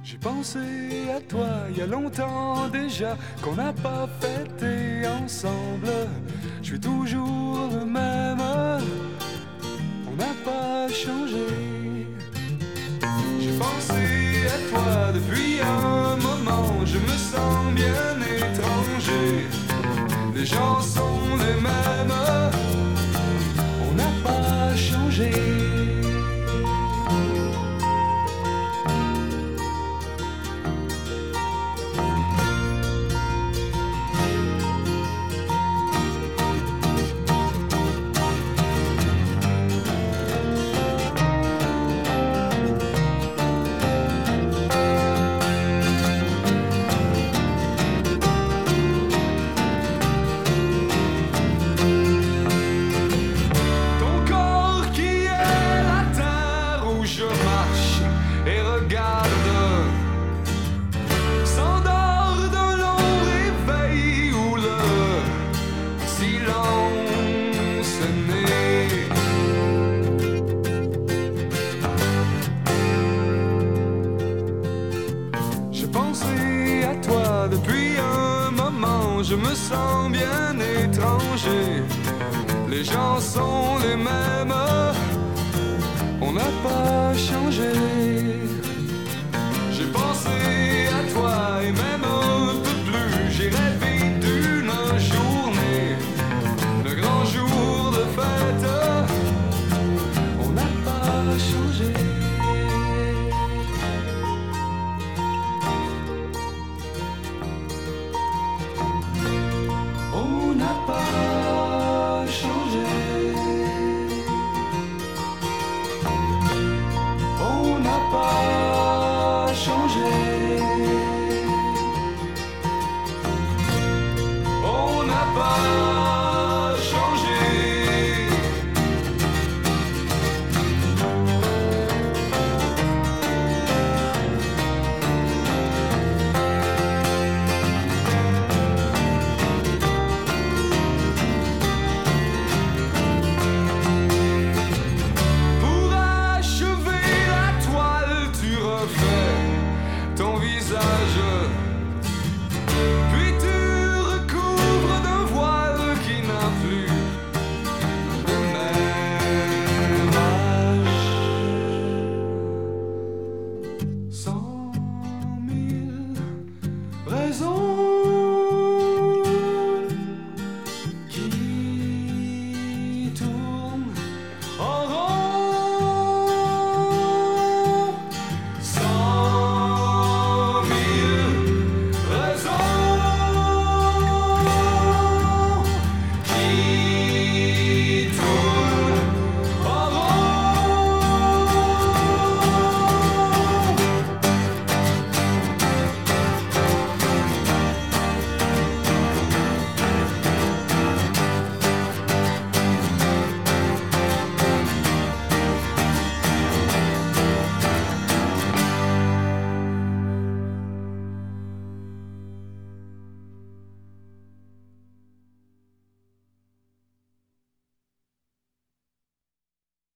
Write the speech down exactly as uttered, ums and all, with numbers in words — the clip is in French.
J'ai pensé à toi il y a longtemps déjà, qu'on n'a pas fêté ensemble. Je suis toujours le même, on n'a pas changé. J'ai pensé à toi depuis un moment, je me sens bien étranger. Les gens sont les mêmes, on n'a pas changé. Depuis un moment, je me sens bien étranger. Les gens sont les mêmes, on n'a pas changé.